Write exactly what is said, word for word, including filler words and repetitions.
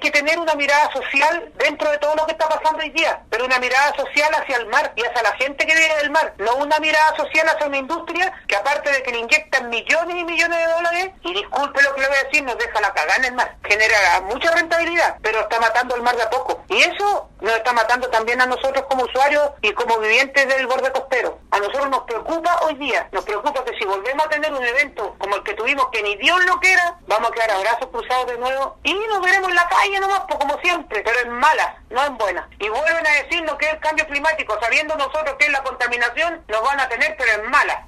que tener una mirada social dentro de todo lo que está pasando hoy día, pero una mirada social hacia el mar y hacia la gente que vive del mar, no una mirada social hacia una industria que aparte de que le inyectan millones y millones de dólares, y disculpe lo que le voy a decir, nos deja la cagada en el mar, genera mucha rentabilidad, pero está matando el mar de a poco, y eso nos está matando también a nosotros como usuarios y como vivientes del borde costero. A nosotros nos preocupa hoy día, nos preocupa que si volvemos a tener un evento como el que tuvimos, que ni Dios lo quiera, vamos a quedar a brazos cruzados de nuevo y nos veremos en la calle nomás, pues, como siempre, pero en malas, no en buenas. Y vuelven a decirnos que es el cambio climático, sabiendo nosotros que es la contaminación, nos van a tener pero en malas.